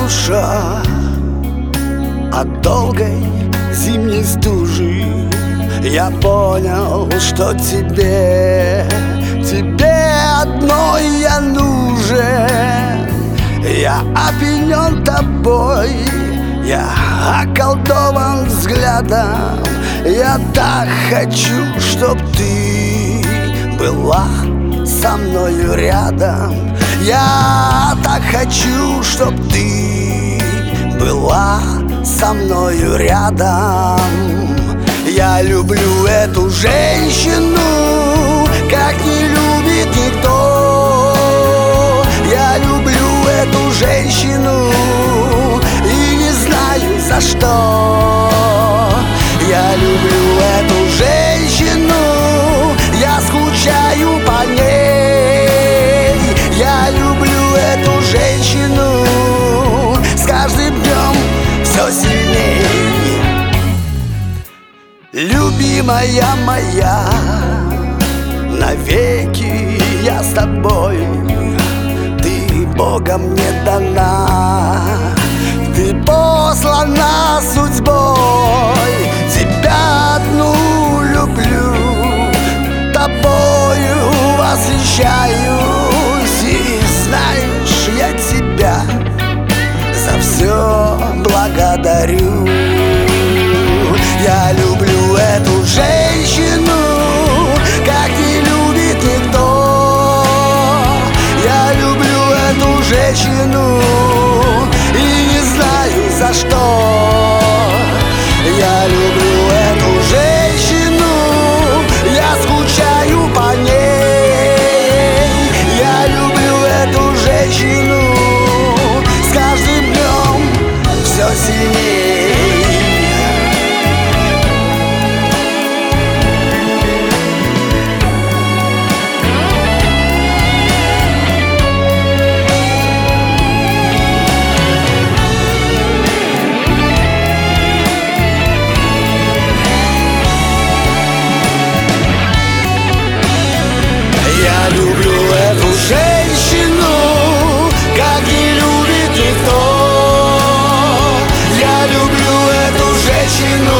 душа от долгой зимней стужи. Я понял, что тебе одной я нужен. Я опьянен тобой, я околдован взглядом. Я так хочу, чтоб ты была со мною рядом. Я так хочу, чтоб ты была со мною рядом. Я люблю эту женщину, как не любит никто. Я люблю эту женщину и не знаю за что. Я люблю эту женщину, я скучаю по ней. Я люблю эту женщину, с каждым днем все сильней. Любимая моя, навеки я с тобой. Ты Богом мне дана, ты послана судьбой. Тебя одну люблю, тобою восхищаюсь. И знаешь, я тебя за все благодарю. Я люблю эту женщину, как не любит никто. Я люблю эту женщину и не знаю за что. Я люблю эту женщину, я скучаю по ней. Я люблю эту женщину, с каждым днем все сильнее. Я люблю эту женщину, как не любит никто. Я люблю эту женщину